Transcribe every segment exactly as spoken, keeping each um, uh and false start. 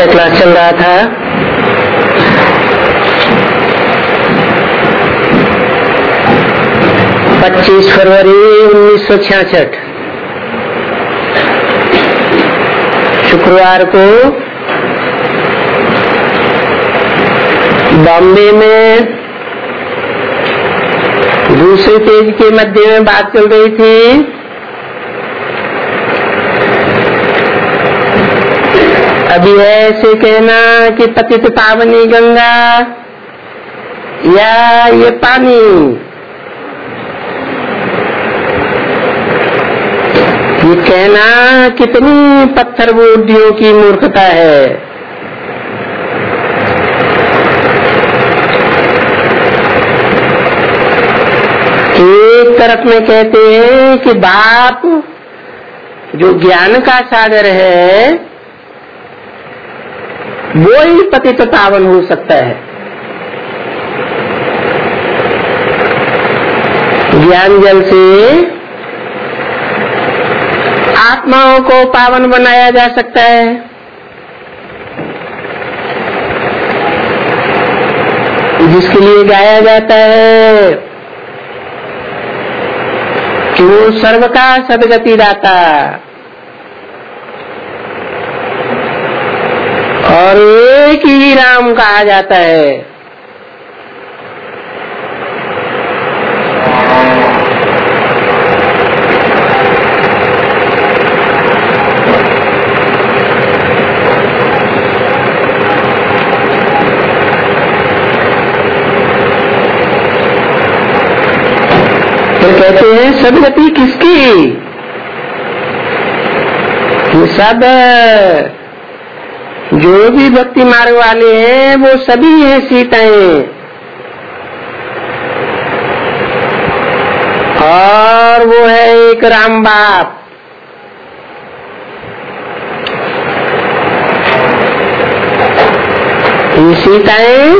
का क्लास चल रहा था। पच्चीस फरवरी उन्नीस सौ छियासठ शुक्रवार को बॉम्बे में दूसरे पेज के मध्य में बात चल रही थी। अभी ऐसे कहना कि पतित पावनी गंगा या ये पानी, ये कहना कितनी पत्थर बुद्धियों की मूर्खता है। एक तरफ में कहते हैं कि बाप जो ज्ञान का सागर है वो ही पतित पावन हो सकता है। ज्ञान जल से आत्माओं को पावन बनाया जा सकता है। जिसके लिए गाया जाता है कि वो सर्व का सदगति दाता और एक ही राम कहा जाता है। फिर कहते हैं सदगति किसकी? ये सब जो भी भक्ति मार्ग वाले हैं वो सभी हैं सीताएं, और वो है एक राम बाप। ये सीताएं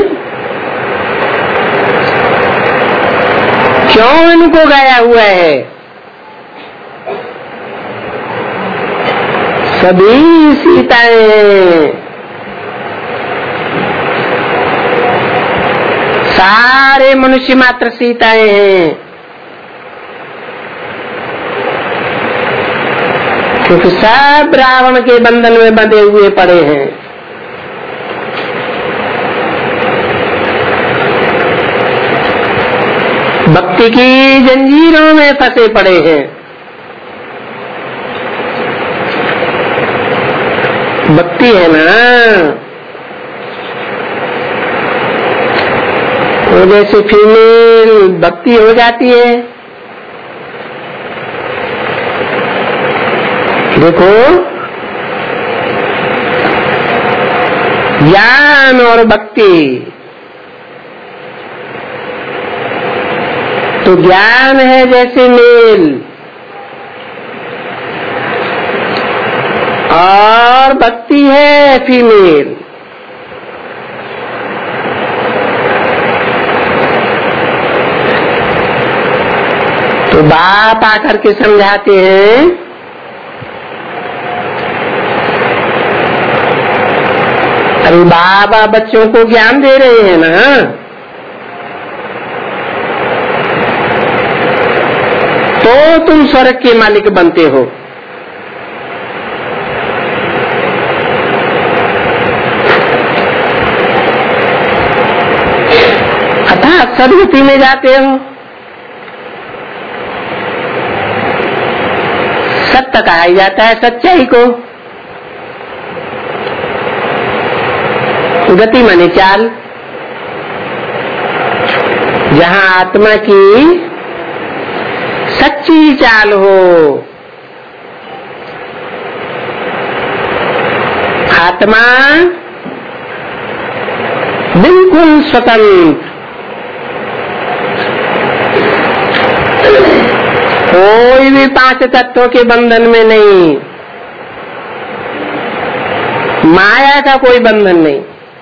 क्यों इनको गाया हुआ है? सभी सीताएं, सारे मनुष्य मात्र सीताएं हैं, क्योंकि सब रावण के बंधन में बंधे हुए पड़े हैं। भक्ति की जंजीरों में फंसे पड़े हैं। भक्ति है ना, वो जैसे फीमेल भक्ति हो जाती है। देखो ज्ञान और भक्ति, तो ज्ञान है जैसे मेल और भक्ति है फीमेल। तो बाप आकर के समझाते हैं अरे बाबा बच्चों को ज्ञान दे रहे हैं ना, तो तुम स्वर्ग के मालिक बनते हो। अर्थात सदगति में जाते हो। सत्य कहा जाता है सच्चाई को। गति माने चाल, जहाँ आत्मा की सच्ची चाल हो। आत्मा बिल्कुल स्वतंत्र, कोई भी पांच तत्वों के बंधन में नहीं, माया का कोई बंधन नहीं।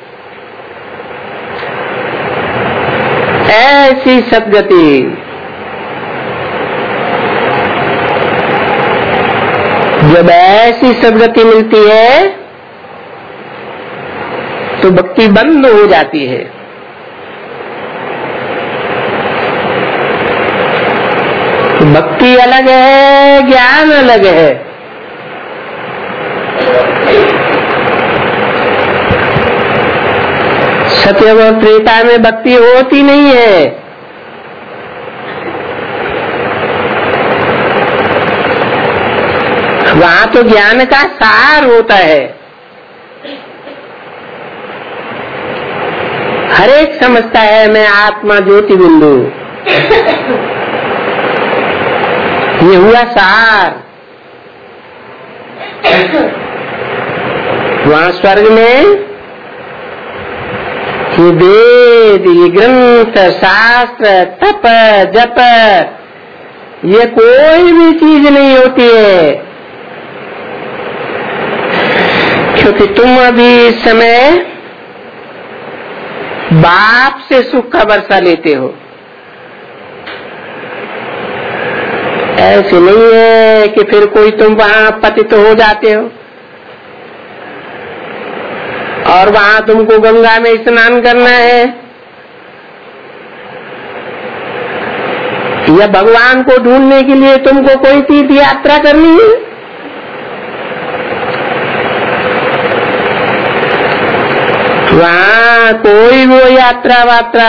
ऐसी सद्गति जब ऐसी सद्गति मिलती है तो भक्ति बंद हो जाती है। तो भक्ति अलग है, ज्ञान अलग है। सत्ययुग और त्रेता में भक्ति होती नहीं है। वहां तो ज्ञान का सार होता है। हर एक समझता है मैं आत्मा ज्योति बिंदु, ये हुआ सार। वहां स्वर्ग में ये वेद, ये ग्रंथ, शास्त्र, तप, जप, ये कोई भी चीज नहीं होती है, क्योंकि तुम अभी इस समय बाप से सुख का वर्षा लेते हो। ऐसे नहीं है कि फिर कोई तुम वहां पतित हो जाते हो और वहां तुमको गंगा में स्नान करना है, या भगवान को ढूंढने के लिए तुमको कोई तीर्थ यात्रा करनी है। वहां कोई वो यात्रा वात्रा,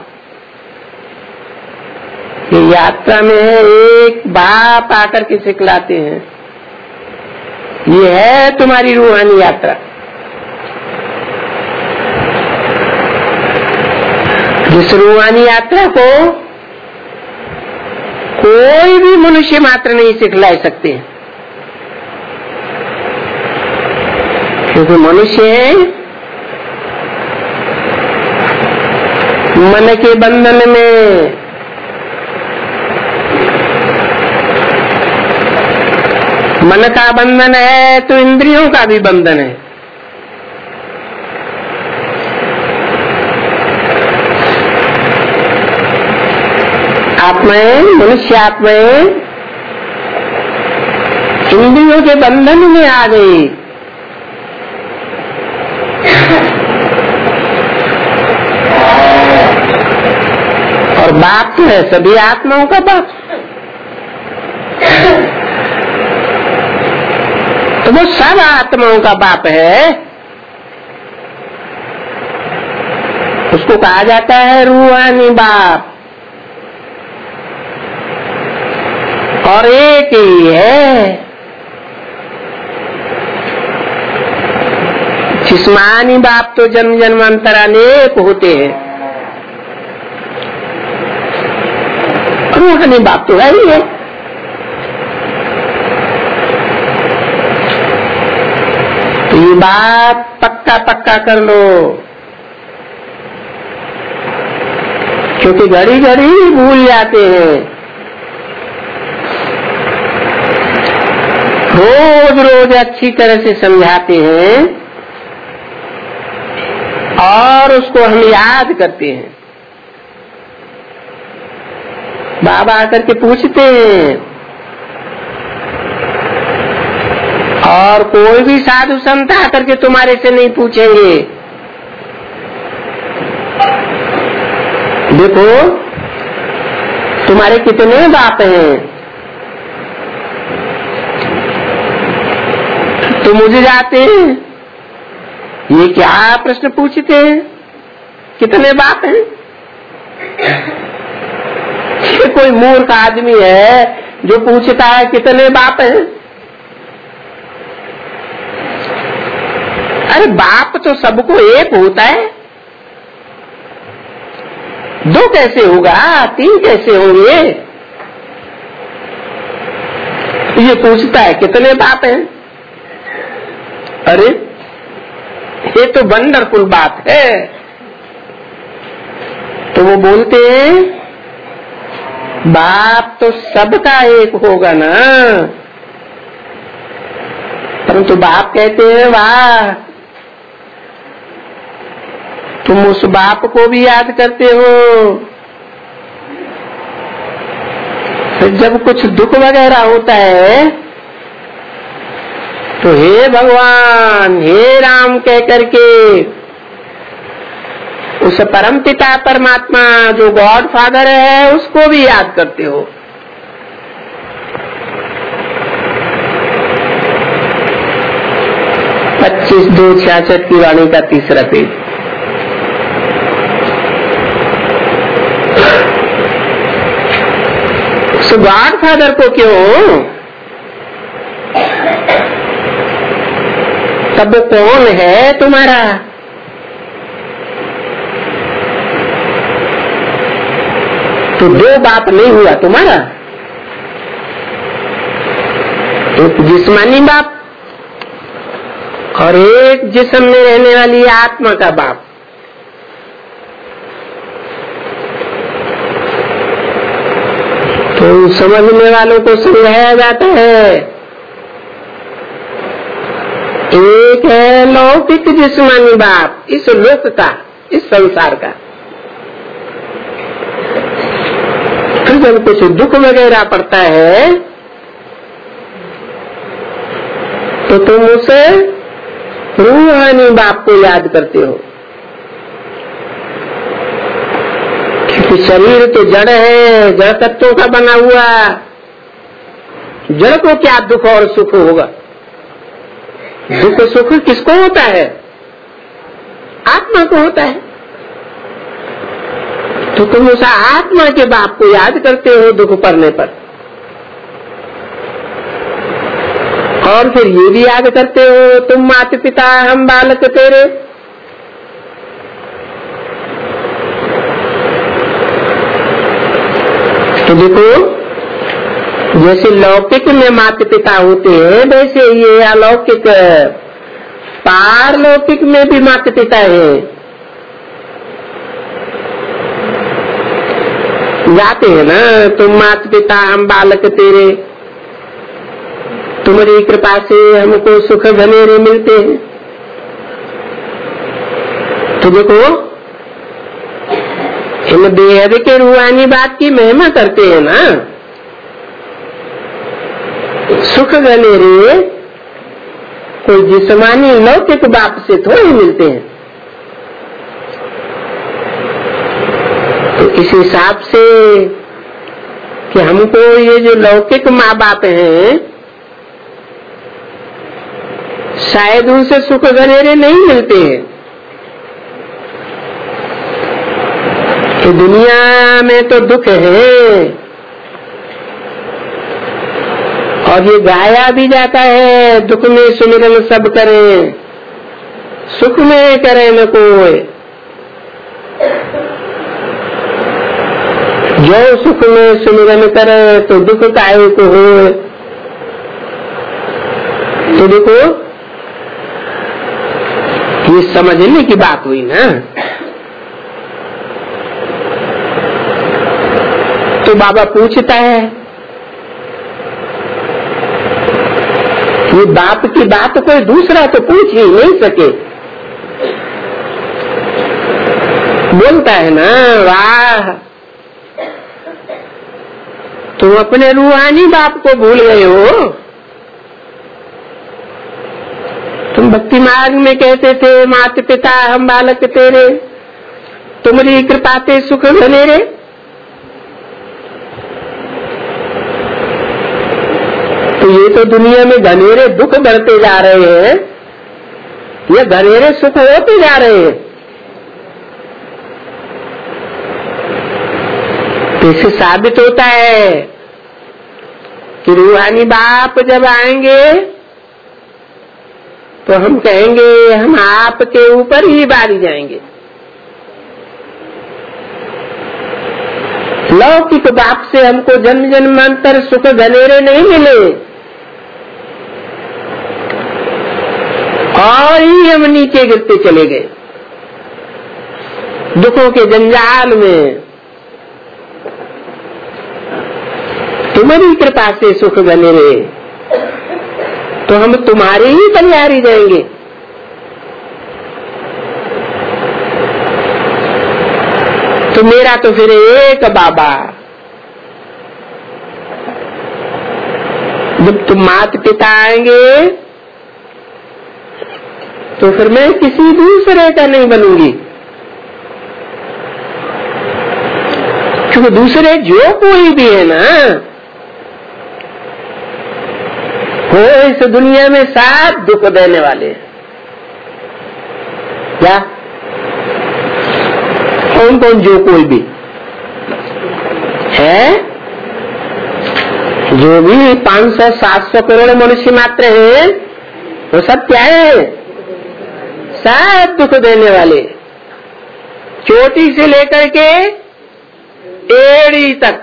ये यात्रा में है एक बाप आकर के सिखलाते हैं। ये है तुम्हारी रूहानी यात्रा। जिस रूहानी यात्रा को कोई भी मनुष्य मात्र नहीं सिखला सकते, क्योंकि मनुष्य मन के बंधन में, मन का बंधन है तो इंद्रियों का भी बंधन है। आत्माएं, मनुष्य आत्माएं इंद्रियों के बंधन में आ गई। और बाप तो है सभी आत्माओं का बाप, तो वो सब आत्माओं का बाप है। उसको कहा जाता है रूहानी बाप। और एक ही है, जिस्मानी बाप तो जन्म जन्मांतर अनेक होते हैं, रूहानी बाप तो है ही है। तो ये बात पक्का पक्का कर लो, क्योंकि घड़ी घड़ी भूल जाते हैं। रोज रोज अच्छी तरह से समझाते हैं और उसको हम याद करते हैं। बाबा आकर के पूछते हैं, और कोई भी साधु संत आकर के तुम्हारे से नहीं पूछेंगे। देखो तुम्हारे कितने बाप हैं, तो मुझे जाते हैं ये क्या प्रश्न पूछते हैं, कितने बाप हैं? ये कोई मूर्ख आदमी है जो पूछता है कितने बाप हैं। अरे बाप तो सबको एक होता है, दो कैसे होगा, तीन कैसे होंगे? ये पूछता है कितने बाप हैं। अरे ये तो वंडरफुल बात है। तो वो बोलते हैं बाप तो सबका एक होगा ना, परंतु बाप कहते हैं वाह तुम उस बाप को भी याद करते हो। तो जब कुछ दुख वगैरह होता है तो हे भगवान हे राम कह करके उस परम पिता परमात्मा जो गॉड फादर है उसको भी याद करते हो। पच्चीस दो छियासठ की वाणी का तीसरा पेज। उस गॉड फादर को क्यों, तब वो कौन है तुम्हारा? तो दो बाप नहीं हुआ तुम्हारा, एक जिस्मानी बाप और एक जिस्म में रहने वाली आत्मा का बाप। तो समझने वालों को समझाया जाता है, एक है लौकिक जिस्मानी बाप इस लोक का, इस संसार का। फिर जब कुछ दुख वगैरह पड़ता है तो तुम उसे रूहानी बाप को याद करते हो, क्योंकि शरीर तो जड़ है, जड़ तत्वों का बना हुआ। जड़ को क्या दुख और सुख होगा? दुख सुख किसको होता है? आत्मा को होता है। तो तुम उस आत्मा के बाप को याद करते हो दुख पड़ने पर, और फिर ये भी याद करते हो तुम माता पिता हम बालक तेरे। तो देखो, जैसे लौकिक में माता पिता होते हैं वैसे ये अलौकिक पारलौकिक में भी माता पिता है। जाते हैं ना, तुम माता पिता हम बालक तेरे, तुम्हारी कृपा से हमको सुख घनेरे मिलते हैं। तो देखो, इन बेहद के रूहानी बात की महिमा करते हैं ना। सुख घनेरे कोई जिस्मानी लौकिक बाप से थोड़े मिलते हैं। तो इस हिसाब से कि हमको ये जो लौकिक माँ बाप हैं शायद उनसे सुख घनेरे नहीं मिलते हैं। तो दुनिया में तो दुख है, और ये गाया भी जाता है, दुख में सुमिरन सब करें, सुख में करे न कोई। जो सुख में सुमिरन करे तो दुख काहे को हो। तो देखो, ये समझने की बात हुई ना। तो बाबा पूछता है, ये बाप की बात कोई दूसरा तो पूछ ही नहीं सके। बोलता है ना, वाह तुम अपने रूहानी बाप को भूल गए हो। तुम भक्ति मार्ग में कहते थे माता पिता हम बालक तेरे, तुम्हारी कृपा ते सुख घनेरे। तो ये तो दुनिया में घनेरे दुख बढ़ते जा रहे हैं, ये घनेरे सुख होते जा रहे हैं। तो इससे साबित होता है कि रूहानी बाप जब आएंगे तो हम कहेंगे हम आपके ऊपर ही बारी जाएंगे। लौकिक बाप से हमको जन्म जन्मांतर सुख घनेरे नहीं मिले, और ही हम नीचे गिरते चले गए दुखों के जंजाल में। तुम्हारी कृपा से सुख घनेरे, तो हम तुम्हारी ही तैयारी जाएंगे। तो मेरा तो फिर एक बाबा, जब तुम माता पिता आएंगे तो फिर मैं किसी दूसरे का नहीं बनूंगी। तो दूसरे जो कोई भी है ना, वो इस दुनिया में सब दुख देने वाले हैं। क्या? कौन कौन? जो कोई भी है, जो भी पांच सौ सात सौ करोड़ मनुष्य मात्र हैं, वो सब क्या है? सब दुख देने वाले। चोटी से लेकर के एड़ी तक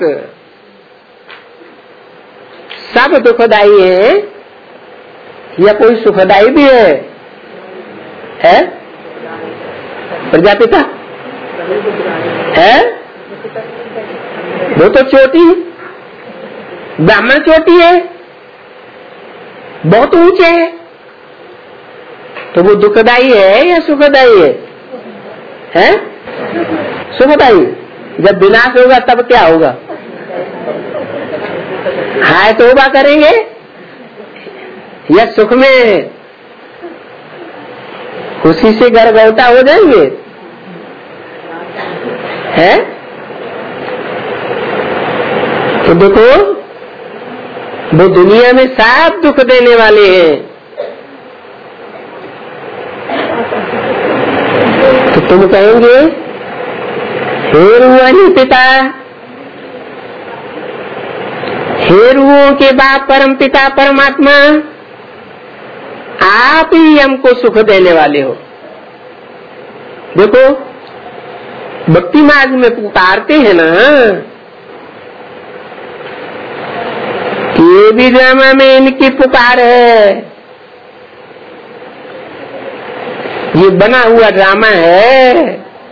सब दुखदाई है, या कोई सुखदाई भी है? है प्रजापिता है, वो तो चोटी है, ब्राह्मण चोटी है, बहुत ऊंचे है, तो वो दुखदाई है या सुखदाई है? है सुखदाई। जब विनाश होगा तब क्या होगा? हाय तौबा करेंगे या सुख में खुशी से गरगौटा हो जाएंगे? है तो देखो, वो दुनिया में सब दुख देने वाले हैं। तो तुम कहेंगे, हे रूहानी पिता, हे रूहों के बाप परम पिता परमात्मा, आप ही हमको सुख देने वाले हो। देखो, भक्ति मार्ग में पुकारते हैं ना, ये भी ड्रामा में इनकी पुकार है, ये बना हुआ ड्रामा है।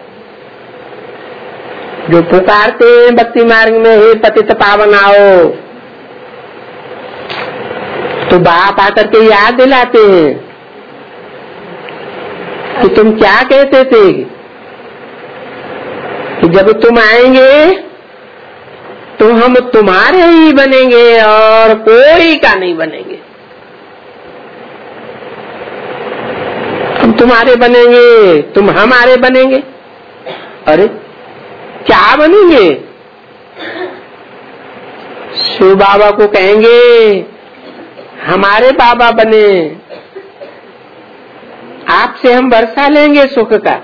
जो पुकारते हैं भक्ति मार्ग में, हे पतित पावन आओ, तो बाप आकर के याद दिलाते हैं कि तुम क्या कहते थे कि जब तुम आएंगे तो हम तुम्हारे ही बनेंगे और कोई का नहीं बनेंगे। हम तुम्हारे बनेंगे, तुम हमारे बनेंगे। अरे क्या बनेंगे? शिव बाबा को कहेंगे हमारे बाबा बने, आपसे हम वर्षा लेंगे सुख का।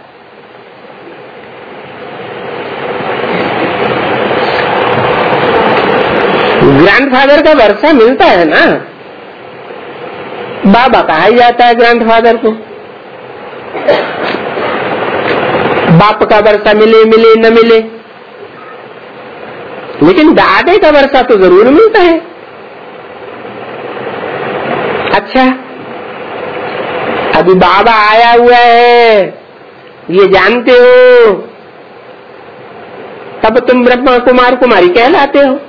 ग्रैंडफादर का वर्षा मिलता है ना, बाबा कहा ही जाता है ग्रैंडफादर को। बाप का वर्षा मिले मिले न मिले, लेकिन दादे का वर्षा तो जरूर मिलता है। अच्छा, अभी बाबा आया हुआ है ये जानते हो, तब तुम ब्रह्मा कुमार कुमारी कहलाते हो।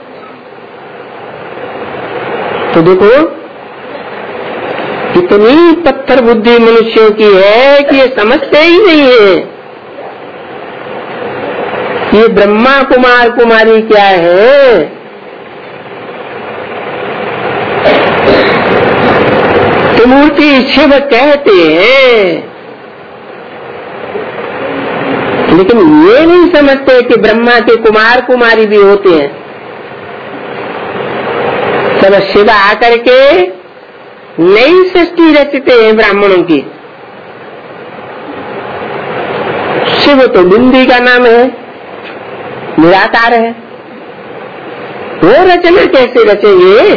तो देखो, इतनी पत्थर बुद्धि मनुष्यों की है कि ये समझते ही नहीं है ये ब्रह्मा कुमार कुमारी क्या है। त्रिमूर्ति शिव कहते हैं, लेकिन ये नहीं समझते कि ब्रह्मा के कुमार कुमारी भी होते हैं। तब शिव आकर के नई सृष्टि रचते हैं ब्राह्मणों की। शिव तो बिंदी का नाम है, निराकार है, वो रचना कैसे रचेंगे?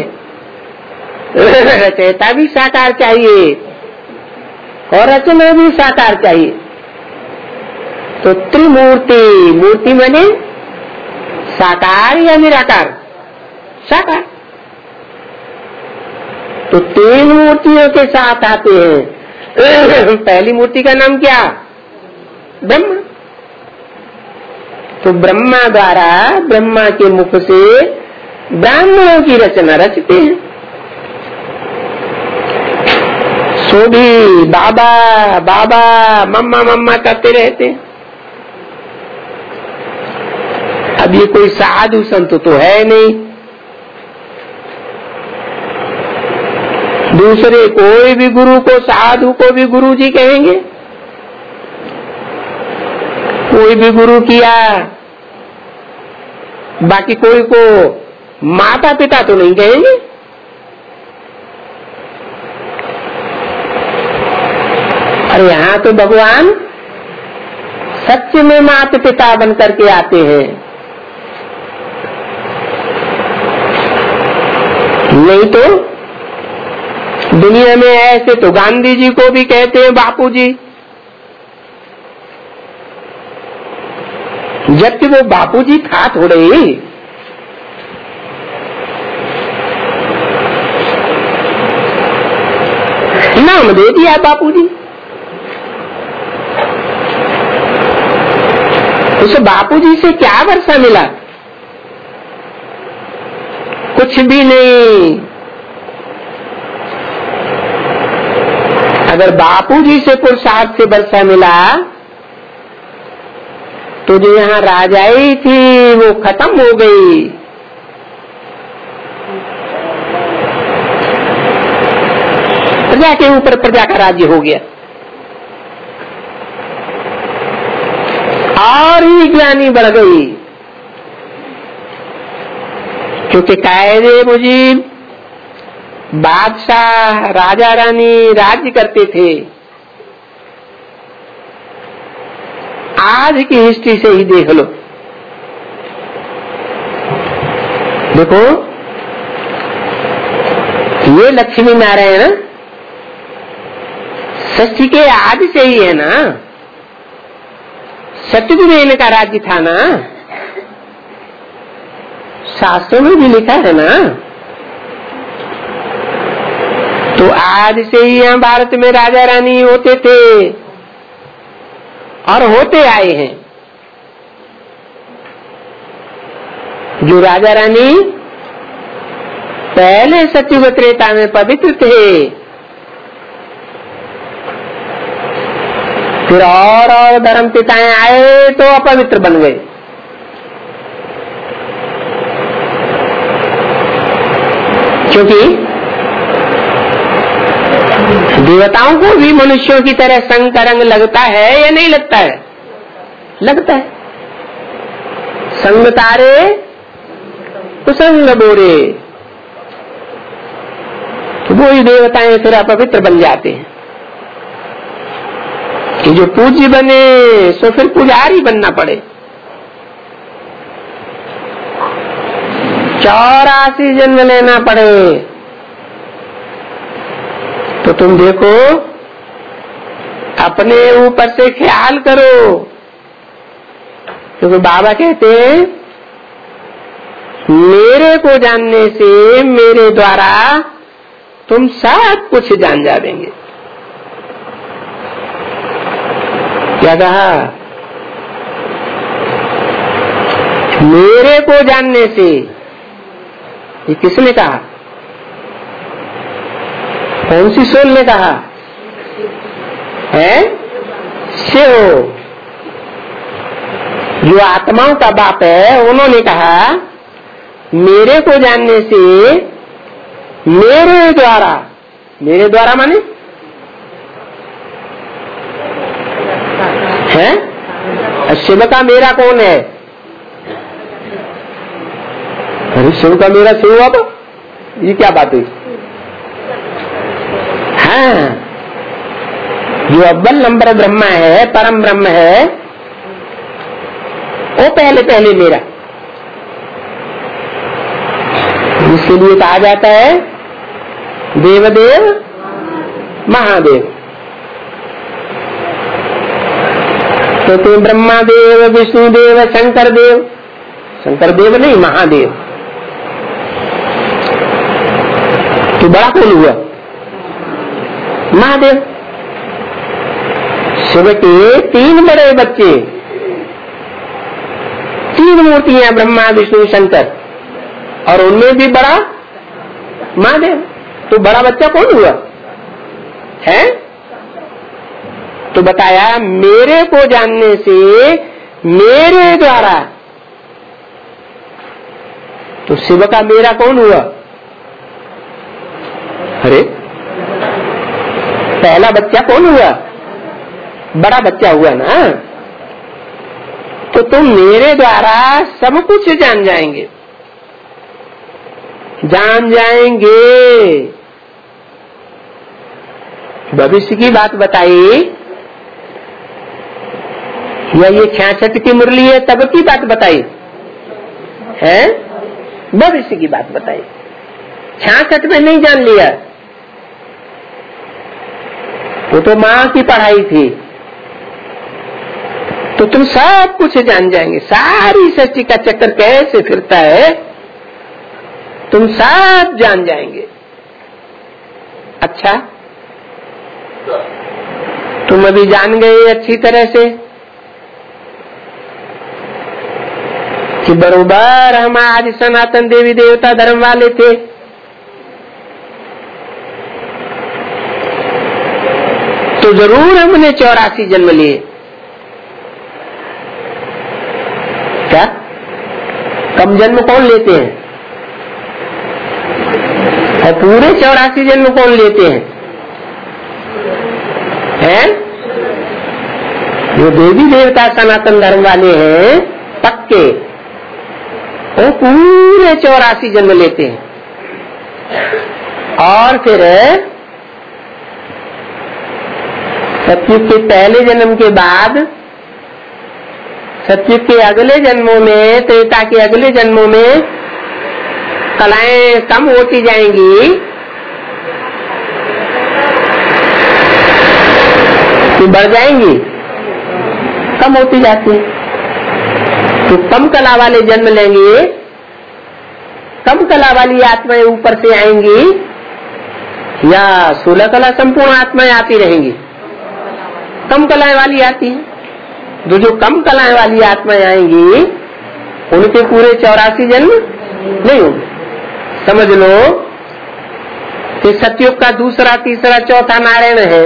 रचयिता भी साकार चाहिए और रचना भी साकार चाहिए। तो त्रिमूर्ति, मूर्ति माने साकार या निराकार? साकार। तो तीन मूर्तियों के साथ आते हैं। पहली मूर्ति का नाम क्या? ब्रह्मा। तो ब्रह्मा द्वारा, ब्रह्मा के मुख से ब्राह्मणों की रचना रचते हैं। सो भी बाबा बाबा मम्मा मम्मा करते रहते हैं। अब ये कोई साधु संत तो है नहीं, दूसरे कोई भी गुरु को, साधु को भी गुरु जी कहेंगे। कोई भी गुरु किया बाकी कोई को माता पिता तो नहीं कहेंगे। और यहाँ तो भगवान सच में माता पिता बन करके आते हैं। नहीं तो दुनिया में ऐसे तो गांधी जी को भी कहते हैं बापू जी, जबकि वो बापू जी था थोड़े ही। नाम दे दिया बापू जी। उस बापू जी से क्या वर्षा मिला? कुछ भी नहीं। अगर बापू जी से पुरुषार्थ से वर्षा मिला तो जो यहाँ राजाई थी वो खत्म हो गई। प्रजा के ऊपर प्रजा का राज्य हो गया। और ही ज्ञानी बढ़ गई, क्योंकि कायदे मुजीब बादशाह राजा रानी राज्य करते थे। आज की हिस्ट्री से ही देख लो। देखो ये लक्ष्मी नारायण षष्ठी के आदि से ही है ना। सत्यगुरु का राज्य था ना, शास्त्रों में भी लिखा है ना। तो आज से ही यहाँ भारत में राजा रानी होते थे और होते आए हैं। जो राजा रानी पहले सत्युग त्रेता में पवित्र थे, फिर और और धर्म पिताएं आए तो अपवित्र बन गए। क्योंकि देवताओं को भी मनुष्यों की तरह संग का रंग लगता है या नहीं लगता है? लगता है। संग तारे कुसंग बोरे, तो वो ही देवताएं फिर अपवित्र बन जाते हैं। कि जो पूज्य बने सो फिर पुजारी बनना पड़े। चौरासी जन्म लेना पड़े। तो तुम देखो, अपने ऊपर से ख्याल करो। क्योंकि बाबा कहते हैं मेरे को जानने से, मेरे द्वारा तुम सब कुछ जान जाएंगे। क्या कहा? मेरे को जानने से। ये किसने कहा? कौन सी सोल ने कहा है? शिव, जो आत्माओं का बाप है, उन्होंने कहा मेरे को जानने से, मेरे द्वारा। मेरे द्वारा माने है? शिव का मेरा कौन है? अरे शिव का मेरा शिव हुआ तो ये क्या बात हुई? हाँ, जो अव्वल नंबर ब्रह्मा है, परम ब्रह्म है, वो पहले पहले मेरा। इसके लिए कहा जाता है देवदेव महादेव। तो तुम ब्रह्मा देव, विष्णु देव, शंकर देव। शंकर देव नहीं, महादेव। तो बड़ा कौन हुआ? महादेव। शिव के तीन बड़े बच्चे, तीन मूर्तियां, ब्रह्मा विष्णु शंकर, और उनमें भी बड़ा महादेव। तो बड़ा बच्चा कौन हुआ है? तो बताया मेरे को जानने से, मेरे द्वारा। तो शिव का मेरा कौन हुआ? अरे पहला बच्चा कौन हुआ? बड़ा बच्चा हुआ ना। तो तुम मेरे द्वारा सब कुछ जान जाएंगे, जान जाएंगे। भविष्य की बात बताई या ये छियासठ की मुरली है तब की बात बताई है? भविष्य की बात बताई। छियासठ में नहीं जान लिया, वो तो माँ की पढ़ाई थी। तो तुम सब कुछ जान जाएंगे, सारी सृष्टि का चक्कर कैसे फिरता है तुम सब जान जाएंगे। अच्छा, तुम अभी जान गए अच्छी तरह से कि बरोबर हम आज सनातन देवी देवता धर्म वाले थे। तो जरूर हमने चौरासी जन्म लिए। क्या कम जन्म कौन लेते हैं और पूरे चौरासी जन्म कौन लेते हैं? हैं? जो देवी देवता सनातन धर्म वाले हैं पक्के, वो पूरे चौरासी जन्म लेते हैं। और फिर सतयुग के पहले जन्म के बाद सतयुग के अगले जन्मों में, त्रेता के अगले जन्मों में कलाएं कम होती जाएंगी कि बढ़ जाएंगी? कम होती जाती। तो कम कला वाले जन्म लेंगे, कम कला वाली आत्माएं ऊपर से आएंगी या सोलह कला संपूर्ण आत्माएं आती रहेंगी? कम कलाएं वाली आती है। जो जो कम कलाएं वाली आत्माएं आएंगी उनके पूरे चौरासी जन्म नहीं होंगे। समझ लो कि सतयुग का दूसरा तीसरा चौथा नारायण है।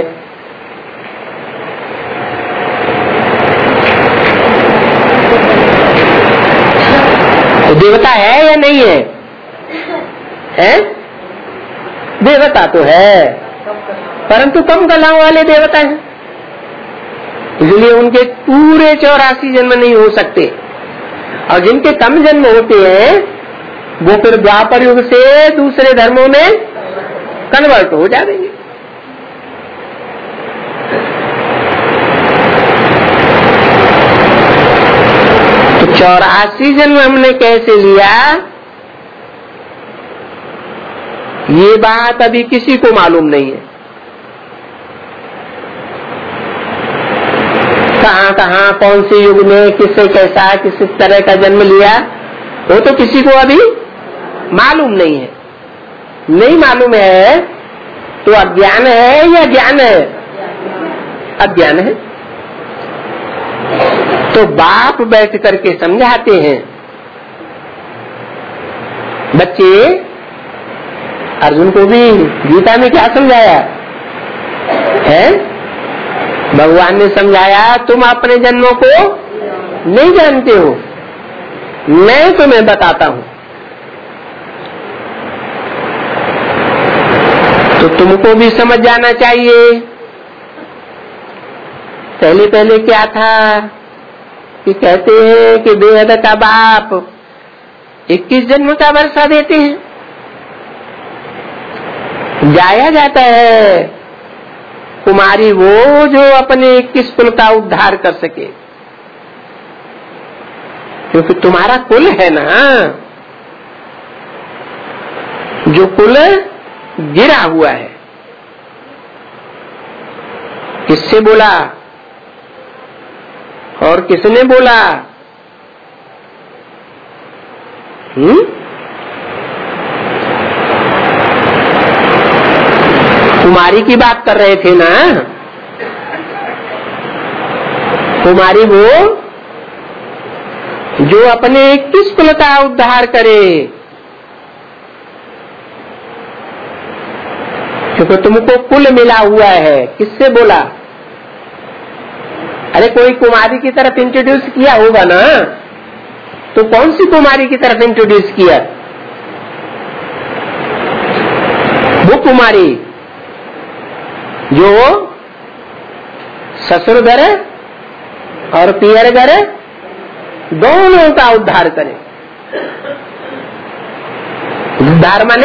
तो देवता है या नहीं है? है? देवता तो है, परंतु कम कलाओं वाले देवता हैं, इसलिए उनके पूरे चौरासी जन्म नहीं हो सकते। और जिनके कम जन्म होते हैं वो फिर द्वापर युग से दूसरे धर्मों में कन्वर्ट हो जाएंगे। तो चौरासी जन्म हमने कैसे लिया, ये बात अभी किसी को मालूम नहीं है। कहाँ कहाँ कौन से युग में किससे कैसा किस तरह का जन्म लिया वो तो किसी को अभी मालूम नहीं है। नहीं मालूम है तो अज्ञान है या ज्ञान है? अज्ञान है। तो बाप बैठ करके समझाते हैं। बच्चे, अर्जुन को भी गीता में क्या समझाया है? भगवान ने समझाया तुम अपने जन्मों को नहीं जानते हो, मैं तुम्हें बताता हूं। तो तुमको भी समझ जाना चाहिए। पहले पहले क्या था कि कहते हैं कि बेहद का बाप इक्कीस जन्म का वर्षा देते हैं, जाया जाता है कुमारी वो जो अपने इक्कीस कुल का उद्धार कर सके, क्योंकि तुम्हारा कुल है ना जो कुल गिरा हुआ है। किससे बोला और किसने बोला? हम्म कुमारी की बात कर रहे थे ना। कुमारी वो जो अपने इक्कीस कुल का उद्धार करे, क्योंकि तुमको कुल मिला हुआ है। किससे बोला? अरे कोई कुमारी की तरफ इंट्रोड्यूस किया होगा ना, तो कौन सी कुमारी की तरफ इंट्रोड्यूस किया? वो कुमारी जो ससुर घर और पियर घर दोनों का उद्धार करे। उद्धार माने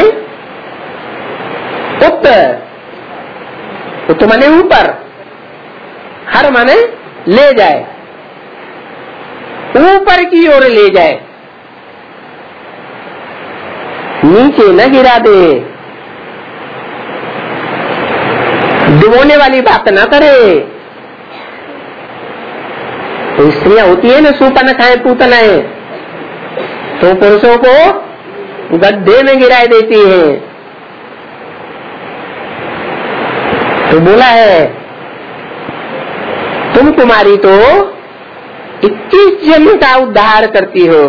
उत्तर, उत्तर माने ऊपर, हर माने ले जाए, ऊपर की ओर ले जाए, नीचे न गिरा दे, डुबोने वाली बात न करे। तो स्त्रियां होती है ना सूपन खाए पूतनाएं, तो पुरुषों को गड्ढे में गिराए देती है। तो बोला है तुम कुमारी तो इक्कीस जन्म का उद्धार करती हो,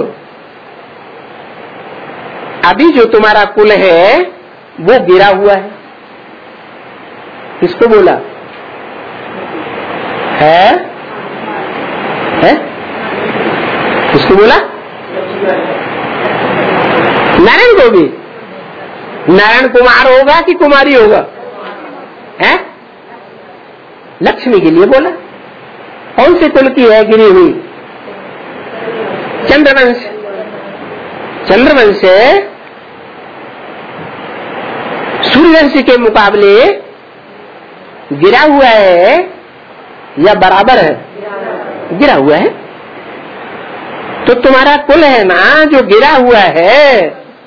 अभी जो तुम्हारा कुल है वो गिरा हुआ है। किसको बोला है, है? किसको बोला? नारायण को भी। नारायण कुमार होगा कि कुमारी होगा? है? लक्ष्मी के लिए बोला। कौन से कुल की है गिरी हुई? चंद्रवंश। चंद्रवंश सूर्यवंश के मुकाबले गिरा हुआ है या बराबर है? गिरा हुआ है। तो तुम्हारा कुल है ना जो गिरा हुआ है,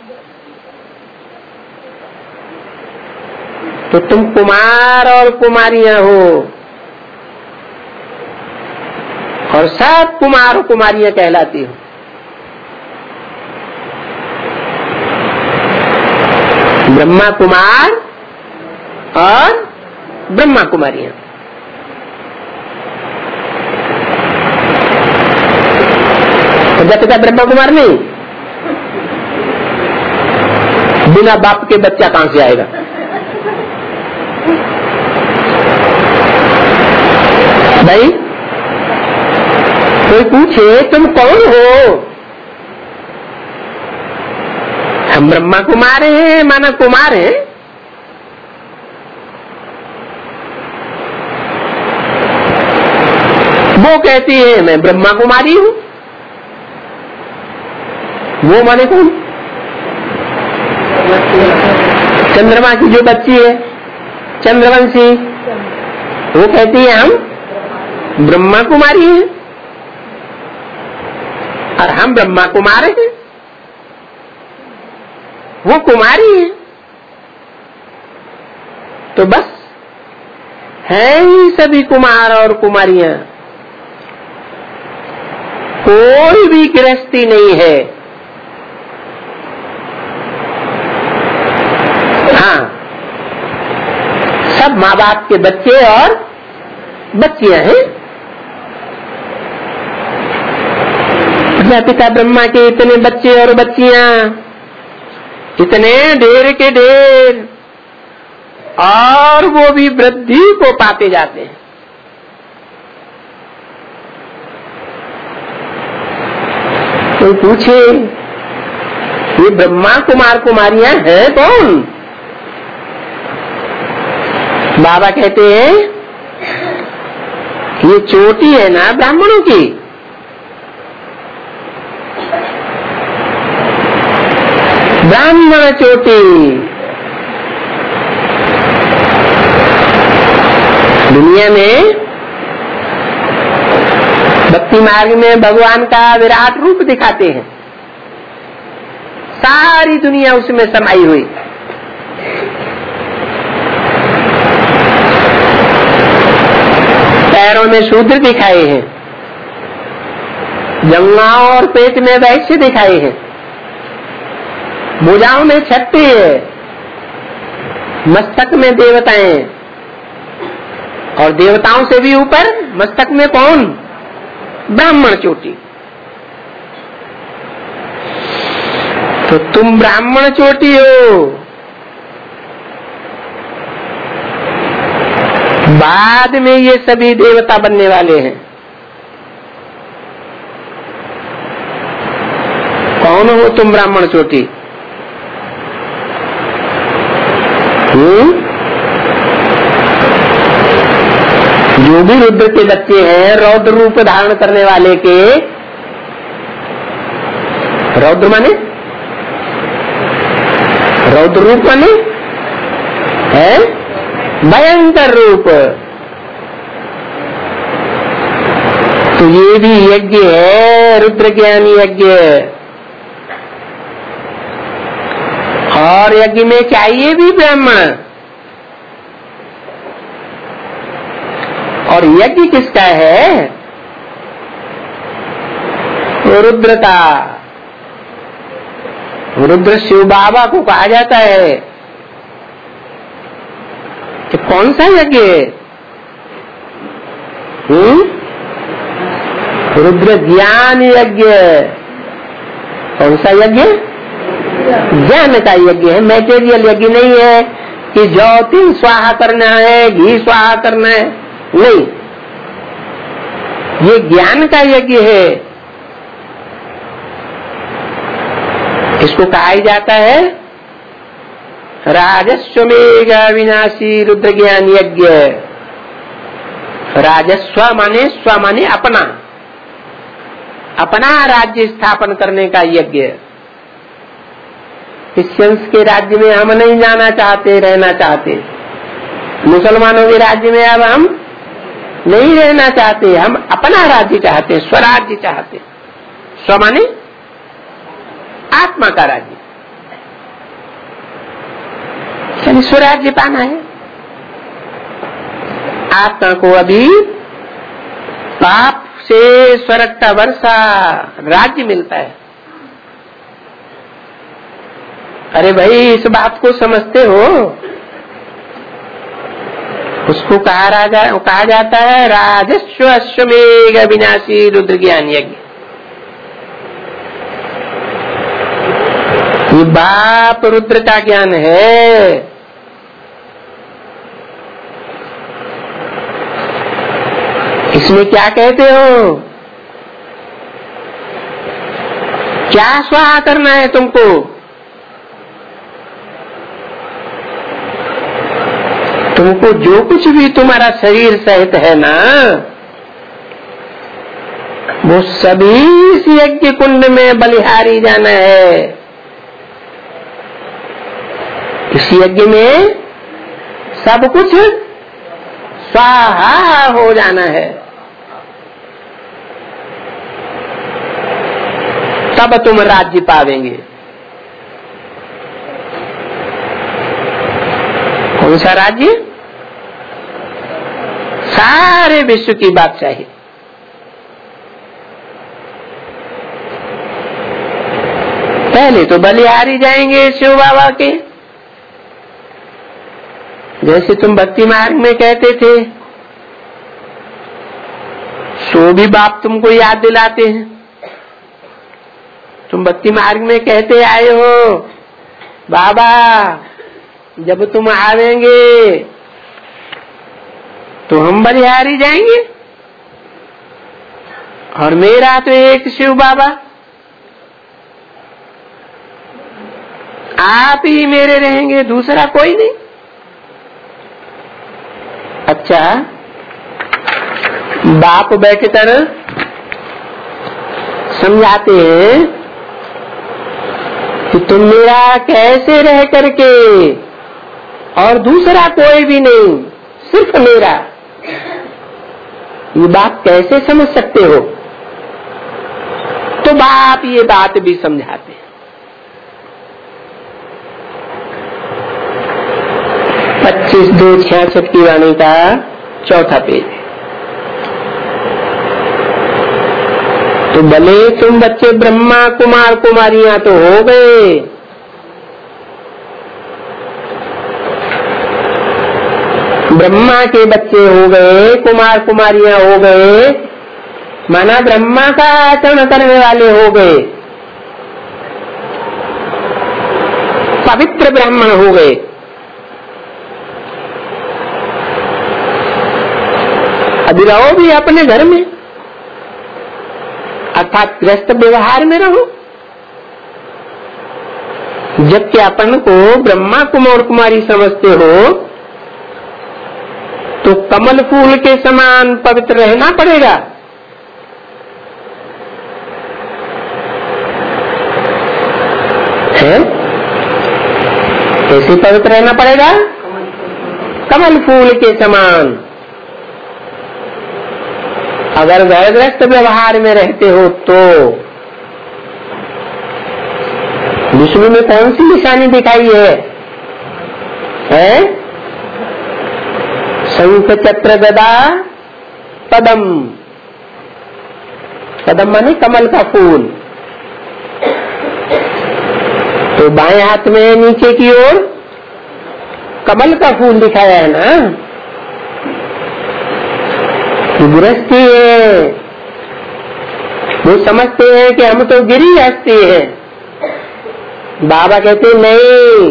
तो तुम कुमार और कुमारियां हो, और सब कुमार और कुमारियां कहलाती हो। ब्रह्मा कुमार और ब्रह्मा कुमारियां। पिता ब्रह्मा कुमार नहीं, बिना बाप के बच्चा कहां से आएगा? भाई कोई पूछे तुम कौन हो? हम ब्रह्मा कुमार हैं, माना कुमार हैं। वो कहती है मैं ब्रह्मा कुमारी हूं। वो माने कौन? चंद्रमा की जो बच्ची है चंद्रवंशी, वो कहती है हम ब्रह्मा कुमारी हैं और हम ब्रह्मा कुमार हैं, वो कुमारी है। तो बस है ही सभी कुमार और कुमारियां, कोई भी गृहस्थी नहीं है। हाँ, सब माँ बाप के बच्चे और बच्चियां हैं। पिता ब्रह्मा के इतने बच्चे और बच्चियां, इतने ढेर के ढेर, और वो भी वृद्धि को पाते जाते हैं। कोई पूछे ये ब्रह्मा कुमार कुमारियां हैं कौन? बाबा कहते हैं ये चोटी है ना ब्राह्मणों की, ब्राह्मण चोटी। दुनिया में भक्ति मार्ग में भगवान का विराट रूप दिखाते हैं, सारी दुनिया उसमें समाई हुई। पैरों में शूद्र दिखाए हैं, जंघाओं और पेट में वैश्य दिखाए हैं, भुजाओं में छठी है, मस्तक में देवताएं, और देवताओं से भी ऊपर मस्तक में कौन? ब्राह्मण चोटी। तो तुम ब्राह्मण चोटी हो। बाद में ये सभी देवता बनने वाले हैं। कौन हो तुम ब्राह्मण चोटी? हम्म? जो भी रुद्र के बच्चे हैं, रौद्र रूप धारण करने वाले के, रौद्र माने रौद्र रूप माने है भयंकर रूप। तो ये भी यज्ञ है, रुद्र ज्ञानी यज्ञ। और यज्ञ में चाहिए भी ब्राह्मण। और यज्ञ किसका है? रुद्र का। रुद्र शिव बाबा को कहा जाता है कि कौन सा यज्ञ है? हम्म रुद्र ज्ञान यज्ञ। कौन सा यज्ञ? ज्ञान का यज्ञ है, मैटेरियल यज्ञ नहीं है कि जौ तिल स्वाहा करना है, घी स्वाहा करना है, नहीं। ये ज्ञान का यज्ञ है। इसको कहा ही जाता है राजस्वमेघ विनाशी रुद्र ज्ञान यज्ञ। राजस्व माने स्व माने अपना, अपना राज्य स्थापन करने का यज्ञ। क्रिश्चियंस के राज्य में हम नहीं जाना चाहते, रहना चाहते। मुसलमानों के राज्य में अब हम नहीं रहना चाहते, हम अपना राज्य चाहते, स्वराज्य चाहते। स्व माने आत्मा का राज्य, यानी स्वराज्य पाना है। आत्मा को अभी पाप से स्वर्ग का वर्षा राज्य मिलता है। अरे भाई, इस बात को समझते हो? उसको कहा राजा कहा जाता है राजस्व अश्वमेघ विनाशी रुद्र ज्ञान यज्ञ। ये बाप रुद्र का ज्ञान है। इसमें क्या कहते हो? क्या स्वाहा करना है तुमको? तुमको जो कुछ भी तुम्हारा शरीर सहित है ना, वो सभी इस यज्ञ कुंड में बलिहारी जाना है। इस यज्ञ में सब कुछ स्वाहा हो जाना है, तब तुम राज्य पावेंगे। कौन सा राज्य? सारे विश्व की बात चाहिए। पहले तो बलिहारी जाएंगे शिव बाबा के, जैसे तुम भक्ति मार्ग में कहते थे, सो भी बाप तुमको याद दिलाते हैं। तुम भक्ति मार्ग में कहते आए हो, बाबा जब तुम आवेंगे तो हम बलिहारी जाएंगे, और मेरा तो एक शिव बाबा, आप ही मेरे रहेंगे, दूसरा कोई नहीं। अच्छा, बाप बैठकर समझाते हैं कि तुम मेरा कैसे रह करके, और दूसरा कोई भी नहीं, सिर्फ मेरा, ये बात कैसे समझ सकते हो? तो बाप ये बात भी समझाते हैं। पच्चीस दो छियासठ की वाणी का चौथा पेज। तो भले तुम बच्चे ब्रह्मा कुमार कुमारियां तो हो गए, ब्रह्मा के बच्चे हो गए, कुमार कुमारियां हो गए, माना ब्रह्मा का आचरण करने वाले हो गए, पवित्र ब्राह्मण हो गए। अभी रहो भी अपने घर में, अर्थात गृहस्थ व्यवहार में रहो। जबकि अपन को ब्रह्मा कुमार कुमारी समझते हो, तो कमल फूल के समान पवित्र रहना पड़ेगा। है? कैसे पवित्र रहना पड़ेगा? कमल फूल के समान। अगर वैग्रस्त व्यवहार में रहते हो तो विष्णु में कौन सी निशानी दिखाई है? है? शंख चक्र गदा पदम। पदम माने कमल का फूल। तो बाएं हाथ में नीचे की ओर कमल का फूल दिखाया है ना। गृहस्थी है, वो समझते हैं कि हम तो गिरी हस्ती हैं। बाबा कहते नहीं,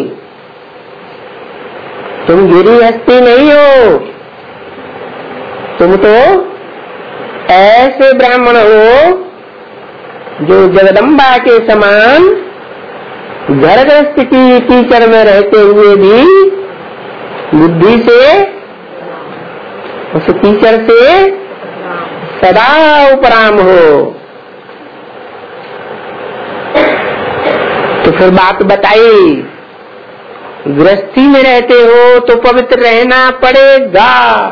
तुम गिरी हस्ती नहीं हो, तुम तो ऐसे ब्राह्मण हो जो जगदम्बा के समान घर गृहस्थ की कीचड़ में रहते हुए भी बुद्धि से उस कीचड़ से सदा उपराम हो। तो फिर बात बताई, गृहस्थी में रहते हो तो पवित्र रहना पड़ेगा।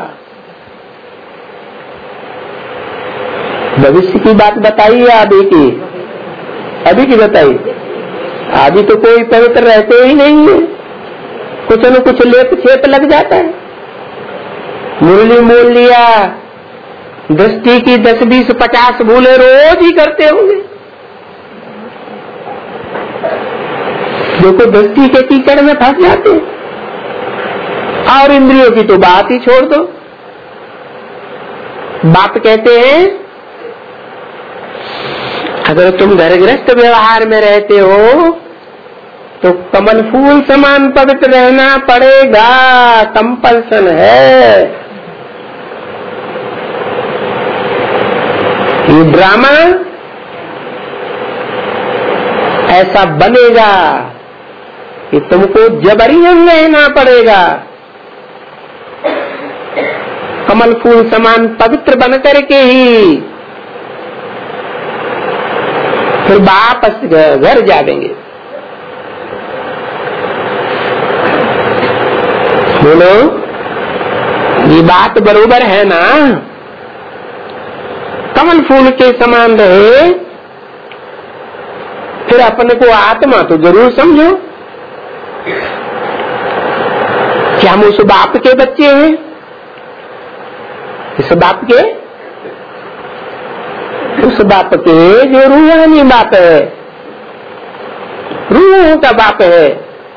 भविष्य की बात बताई है अभी की? अभी की बताई? अभी तो कोई पवित्र रहते ही नहीं है, कुछ न कुछ लेप छेप लग जाता है। मुरली मोल लिया, दृष्टि की दस बीस पचास भूले रोज ही करते होंगे। देखो दृष्टि के कीचड़ में फंस जाते हैं। और इंद्रियों की तो बात ही छोड़ दो। बाप कहते हैं अगर तुम घर गृहस्थ व्यवहार में रहते हो तो कमल फूल समान पवित्र रहना पड़ेगा, कंपल्सन है। ये ड्रामा ऐसा बनेगा कि तुमको जबरियन रहना पड़ेगा। कमल फूल समान पवित्र बन करके ही फिर वापस घर जाएंगे। बोलो, ये बात बरोबर है ना? कमल फूल के समान रहे, फिर अपने को आत्मा तो जरूर समझो कि हम उस बाप के बच्चे हैं। इस बाप के, उस बाप के जो रूहानी बाप है, रूहों का बाप है।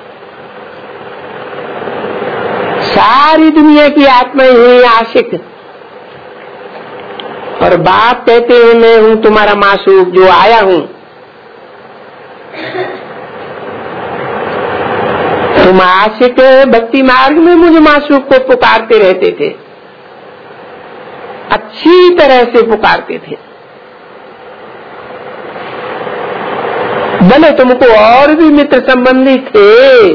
सारी दुनिया की आत्मा ही आशिक, और बाप कहते हैं मैं हूं तुम्हारा मासूक जो आया हूं। तुम आशिक भक्ति मार्ग में मुझे मासूक को पुकारते रहते थे, अच्छी तरह से पुकारते थे। भले तुमको और भी मित्र संबंधी थे,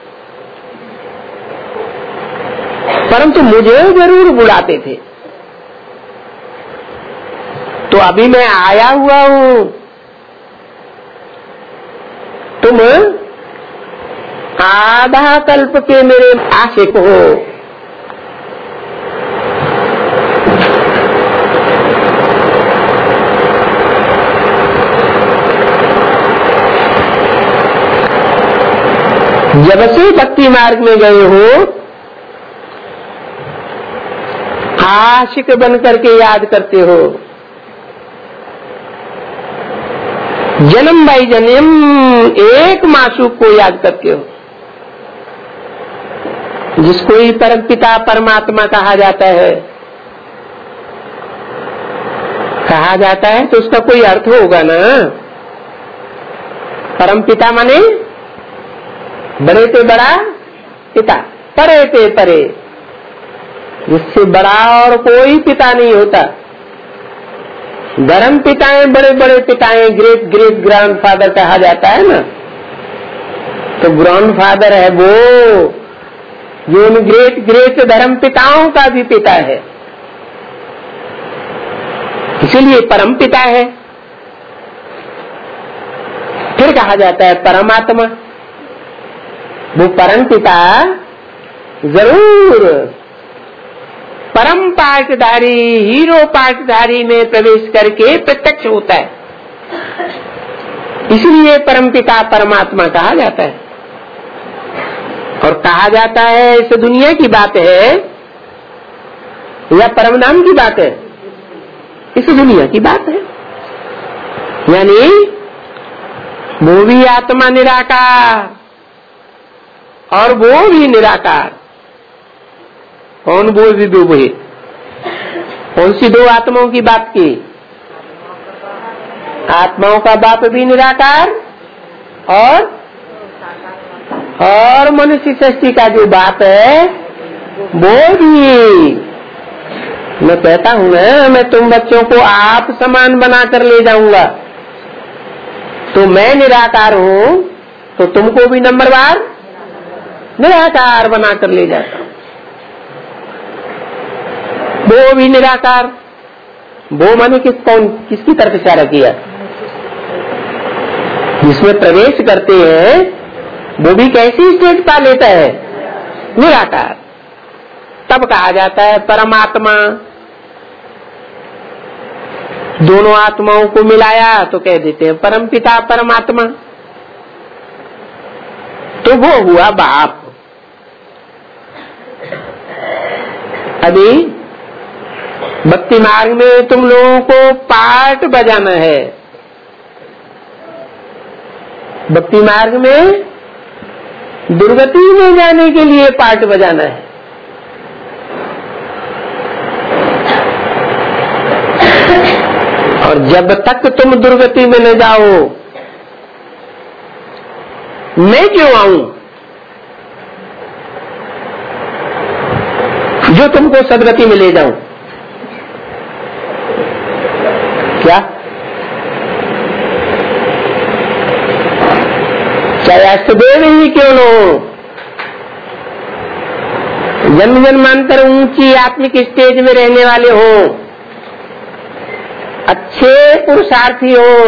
परंतु मुझे जरूर बुलाते थे। तो अभी मैं आया हुआ हूं, तुम आधा कल्प के मेरे आशिक हो। जब से भक्ति मार्ग में गए हो, आशिक बन करके याद करते हो। जन्म बाई जन्म एक मासूक को याद करते हो, जिसको ही परम पिता परमात्मा कहा जाता है। कहा जाता है तो उसका कोई अर्थ होगा ना। परम पिता माने बड़े से बड़ा पिता, परे से परे, जिससे बड़ा और कोई पिता नहीं होता। धर्म पिताएं, बड़े बड़े पिताएं, ग्रेट ग्रेट ग्रैंड फादर कहा जाता है ना। तो ग्रैंड फादर है वो जो उन ग्रेट ग्रेट धर्म पिताओं का भी पिता है, इसीलिए परम पिता है। फिर कहा जाता है परमात्मा। वो परम पिता जरूर परम पाठधारी, हीरो पाठधारी में प्रवेश करके प्रत्यक्ष होता है, इसलिए परम पिता परमात्मा कहा जाता है। और कहा जाता है इस दुनिया की बात है या परम नाम की बात है? इस दुनिया की बात है। यानी वो भी आत्मा निराकार और वो भी निराकार। कौन वो भी दो वही? कौन सी दो आत्माओं की बात की? आत्माओं का बाप भी निराकार और और मनुष्य सृष्टि का जो बाप है वो भी। मैं कहता हूँ ना, मैं तुम बच्चों को आप समान बनाकर ले जाऊंगा, तो मैं निराकार हूँ तो तुमको भी नंबरवार निराकार बनाकर ले जाता हूँ। वो भी निराकार, वो माने किस कौन किसकी तरफ इशारा किया? जिसमें प्रवेश करते हैं वो भी कैसी स्टेट पा लेता है? निराकार। तब कहा जाता है परमात्मा। दोनों आत्माओं को मिलाया तो कह देते हैं परम पिता परमात्मा। तो वो हुआ बाप। अभी भक्ति मार्ग में तुम लोगों को पाठ बजाना है। भक्ति मार्ग में दुर्गति में जाने के लिए पाठ बजाना है। और जब तक तुम दुर्गति में न जाओ, मैं क्यों आऊं जो तुमको सदगति में ले जाऊं? क्या चाहे अष्टदेव ही क्यों न हो, जन्म जन्मांतर ऊंची आत्मिक स्टेज में रहने वाले हो, अच्छे पुरुषार्थी हो,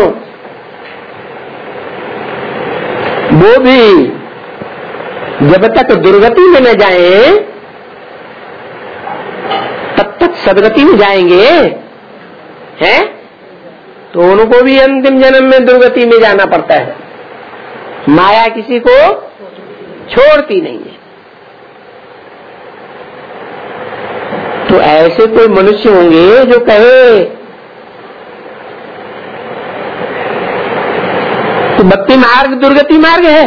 वो भी जब तक दुर्गति में न जाए तब तक सदगति में जाएंगे, हैं? तो उनको भी अंतिम जन्म में दुर्गति में जाना पड़ता है। माया किसी को छोड़ती नहीं है। तो ऐसे कोई मनुष्य होंगे जो कहे तो भक्ति मार्ग दुर्गति मार्ग है।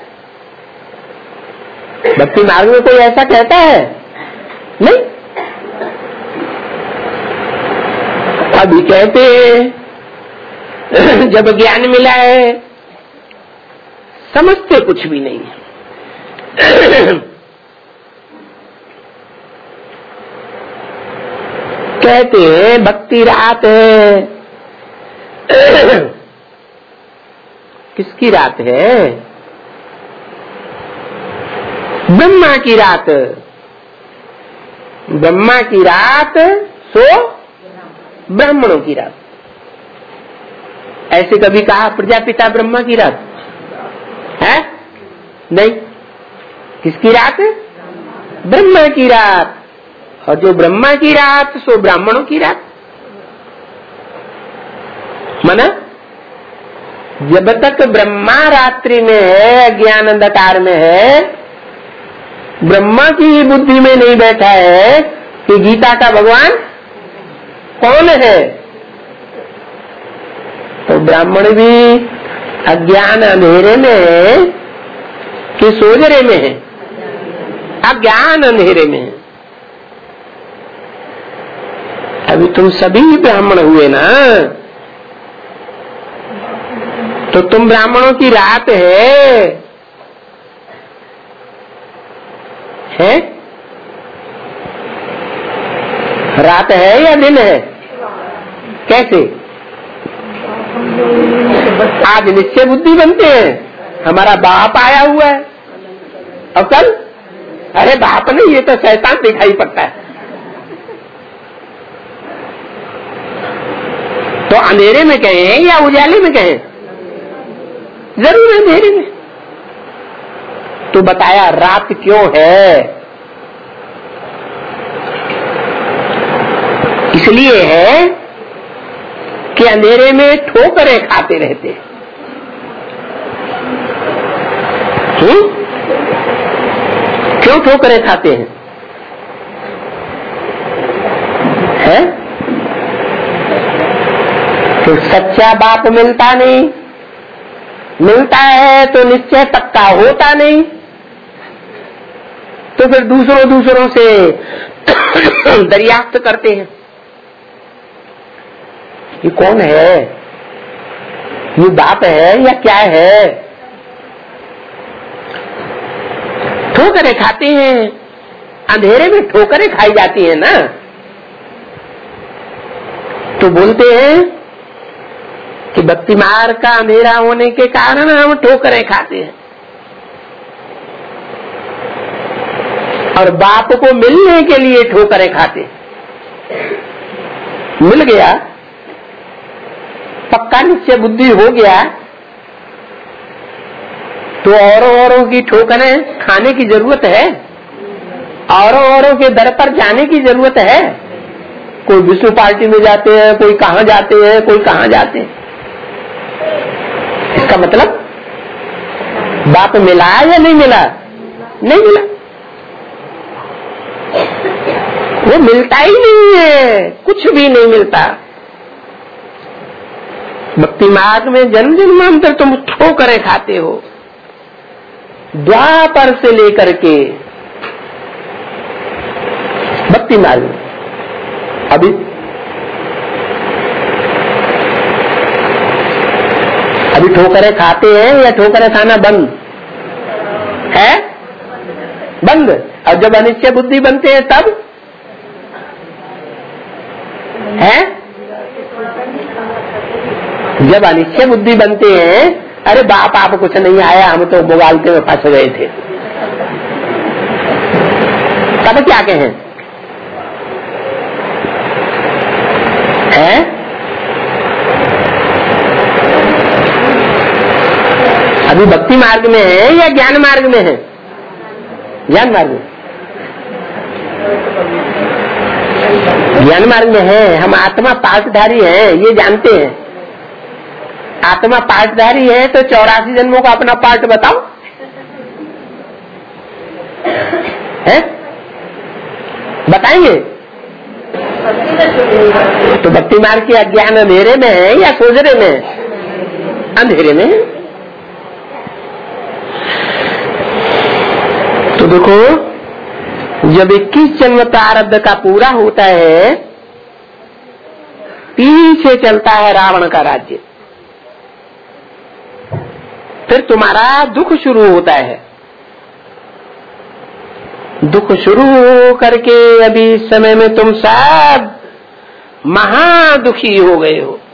भक्ति मार्ग में कोई ऐसा कहता है? नहीं। अभी कहते हैं जब ज्ञान मिला है समझते कुछ भी नहीं है। कहते हैं भक्ति रात है। किसकी रात है? ब्रह्मा की रात। ब्रह्मा की रात सो ब्राह्मणों की रात। ऐसे कभी कहा प्रजापिता ब्रह्मा की रात है? नहीं। किसकी रात? ब्रह्मा की रात। और जो ब्रह्मा की रात सो ब्राह्मणों की रात। माना जब तक ब्रह्मा रात्रि में है, अज्ञान अंधकार में है, ब्रह्मा की बुद्धि में नहीं बैठा है कि गीता का भगवान कौन है, तो ब्राह्मण भी अज्ञान अंधेरे में है कि सोजरे में है? अज्ञान अंधेरे में है। अभी तुम सभी ब्राह्मण हुए ना, तो तुम ब्राह्मणों की रात है, है? रात है या दिन है? कैसे? आज निश्चय बुद्धि बनते हैं, हमारा बाप आया हुआ है, और कल अरे बाप नहीं, ये तो शैतान दिखाई पड़ता है। तो अंधेरे में कहें या उजाले में कहें? जरूर अंधेरे में। तो बताया रात क्यों है? इसलिए है कि अंधेरे में ठोकरें खाते रहते हैं। क्यों ठोकरें खाते हैं? है? तो सच्चा बाप मिलता नहीं, मिलता है तो निश्चय पक्का होता नहीं, तो फिर दूसरों दूसरों से दरियाफ्त करते हैं। ये कौन है? ये बाप है या क्या है? ठोकरें खाते हैं, अंधेरे में ठोकरें खाई जाती है ना, तो बोलते हैं कि भक्ति मार्ग का अंधेरा होने के कारण हम ठोकरें खाते हैं। और बाप को मिलने के लिए ठोकरें खाते हैं। मिल गया, पक्का निश्चय बुद्धि हो गया, तो औरों औरों की ठोकरें खाने की जरूरत है? औरों औरों के दर पर जाने की जरूरत है? कोई विष्णु पार्टी में जाते हैं, कोई कहां जाते हैं, कोई कहां जाते हैं। इसका मतलब बाप मिला या नहीं मिला? नहीं मिला। वो मिलता ही नहीं है, कुछ भी नहीं मिलता। भक्ति मार्ग में जन्म जन्मांतर तुम ठोकरें खाते हो, द्वापर से लेकर के भक्ति मार्ग में। अभी अभी ठोकरें खाते हैं या ठोकरें खाना बंद है? बंद। और जब अनिश्चय बुद्धि बनते हैं तब है? जब अनिश्चय बुद्धि बनते हैं, अरे बाप आप कुछ नहीं आया, हम तो बुगालते में फंस गए थे, तब क्या कहें? है? अभी भक्ति मार्ग में है या ज्ञान मार्ग में है? ज्ञान मार्ग में। ज्ञान मार्ग में है। हम आत्मा पाठधारी हैं, ये जानते हैं। आत्मा पाठधारी है तो चौरासी जन्मों का अपना पाठ बताओ, है? बताएंगे? तो भक्ति मार्ग की अज्ञान अंधेरे में है या सोजरे में? अंधेरे में। तो देखो, जब इक्कीस जन्म प्रारब्ध का पूरा होता है, पीछे चलता है रावण का राज्य, फिर तुम्हारा दुख शुरू होता है। दुख शुरू करके अभी इस समय में तुम सब महादुखी हो गए हो।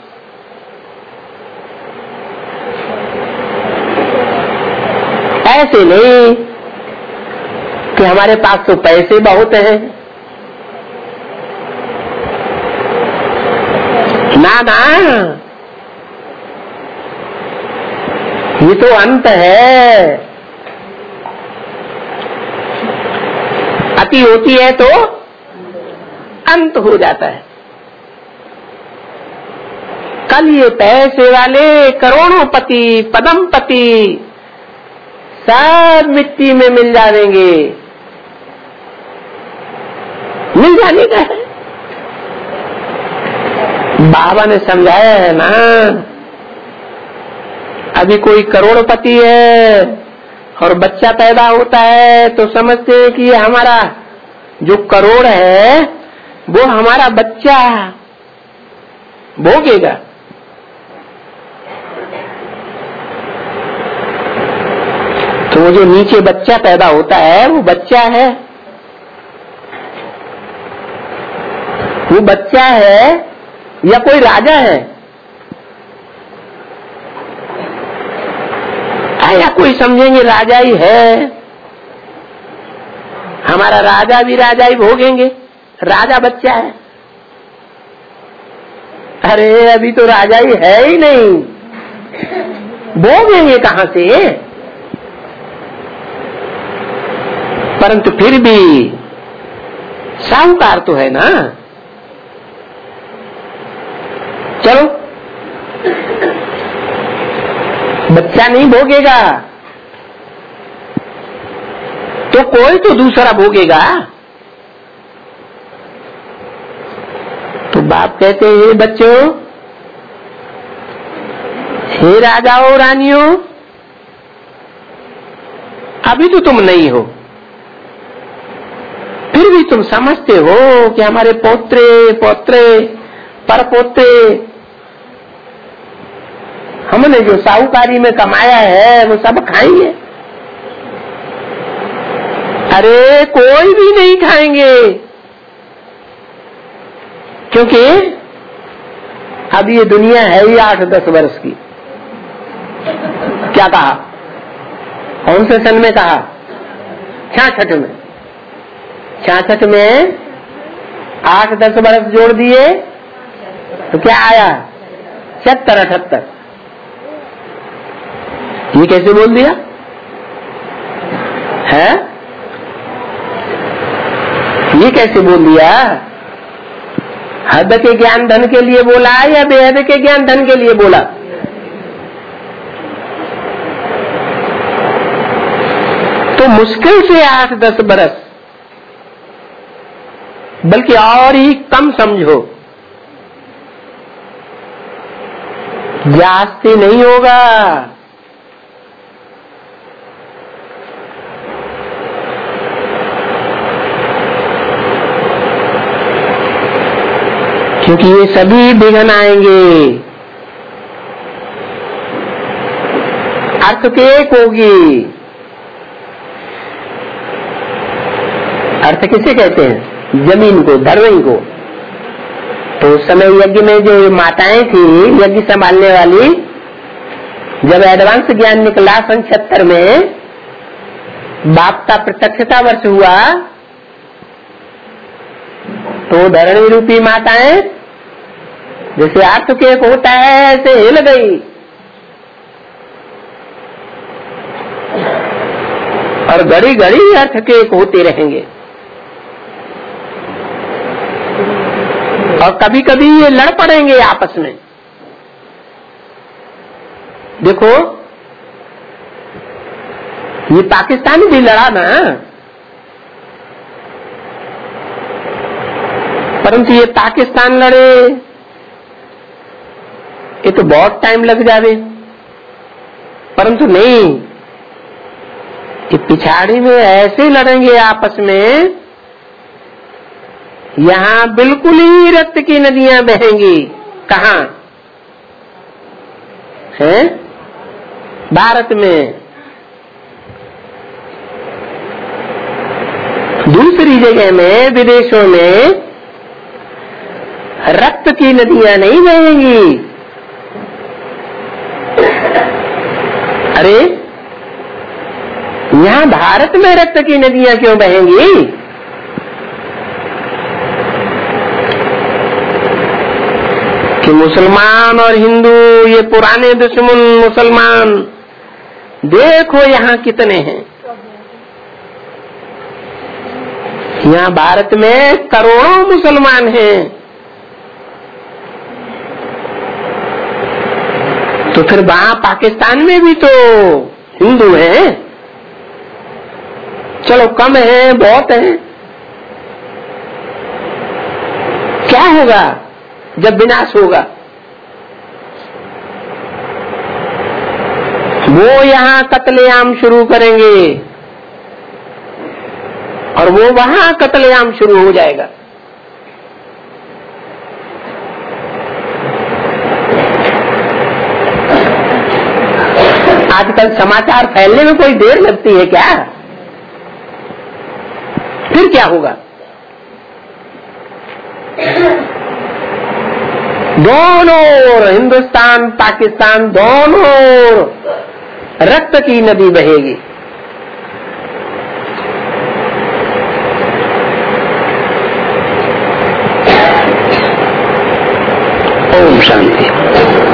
ऐसे नहीं कि हमारे पास तो पैसे बहुत हैं, ना ना, ये तो अंत है। अति होती है तो अंत हो जाता है। कल ये पैसे वाले करोड़ों पति पदम पति सब मिट्टी में मिल जाएंगे, मिल जाने का है। बाबा ने समझाया है ना, अभी कोई करोड़पति है और बच्चा पैदा होता है तो समझते हैं कि ये हमारा जो करोड़ है वो हमारा बच्चा भोगेगा। तो वो जो नीचे बच्चा पैदा होता है वो बच्चा है, वो बच्चा है या कोई राजा है, या कोई समझेंगे राजा ही है, हमारा राजा भी राजा ही भोगेंगे, राजा बच्चा है। अरे अभी तो राजा ही है ही नहीं, भोगेंगे कहां से? परंतु फिर भी साहूकार तो है ना। चलो, बच्चा नहीं भोगेगा तो कोई तो दूसरा भोगेगा। तो बाप कहते हैं, बच्चों, हे राजाओं रानियों, अभी तो तुम नहीं हो, फिर भी तुम समझते हो कि हमारे पोत्रे पोत्रे परपोत्रे हमने जो साहूकारी में कमाया है वो सब खाएंगे। अरे कोई भी नहीं खाएंगे, क्योंकि अब ये दुनिया है ही आठ दस वर्ष की। क्या कहा? कौन से सन में कहा? छियासठ में। छियासठ में आठ दस वर्ष जोड़ दिए तो क्या आया? सत्तर अठहत्तर। ये कैसे बोल दिया है? ये कैसे बोल दिया? हद के ज्ञान धन के लिए बोला या बेहद के ज्ञान धन के लिए बोला? तो मुश्किल से आठ दस बरस, बल्कि और ही कम समझो, जास्ती नहीं होगा। क्योंकि ये सभी विघ्न आएंगे। अर्थ तो एक होगी। अर्थ किसे कहते हैं? जमीन को, धरवई को। तो उस समय यज्ञ में जो माताएं थी यज्ञ संभालने वाली, जब एडवांस ज्ञान निकला सन छिहत्तर में, बाप का प्रत्यक्षता वर्ष हुआ, तो धरणी रूपी माताएं जैसे अर्थ के एक होता है ऐसे हिल गई। और घड़ी घड़ी अर्थ के एक होते रहेंगे। और कभी कभी ये लड़ पड़ेंगे आपस में। देखो, ये पाकिस्तान भी लड़ा ना, परंतु ये पाकिस्तान लड़े ये तो बहुत टाइम लग जावे। परंतु नहीं, ये पिछाड़ी में ऐसे लड़ेंगे आपस में, यहाँ बिल्कुल ही रक्त की नदियां बहेंगी। कहाँ है? भारत में। दूसरी जगह में, विदेशों में रक्त की नदियां नहीं बहेंगी। अरे यहाँ भारत में रक्त की नदियां क्यों बहेंगी? कि मुसलमान और हिंदू ये पुराने दुश्मन मुसलमान, देखो यहाँ कितने हैं। यहाँ भारत में करोड़ों मुसलमान हैं, तो फिर वहां पाकिस्तान में भी तो हिंदू हैं। चलो कम है, बहुत है, क्या होगा जब विनाश होगा? वो यहाँ कत्लेआम शुरू करेंगे और वो वहां कत्लेआम शुरू हो जाएगा। आजकल समाचार फैलने में कोई देर लगती है क्या? फिर क्या होगा? दोनों ओर, हिंदुस्तान पाकिस्तान दोनों ओर रक्त की नदी बहेगी। ओम शांति।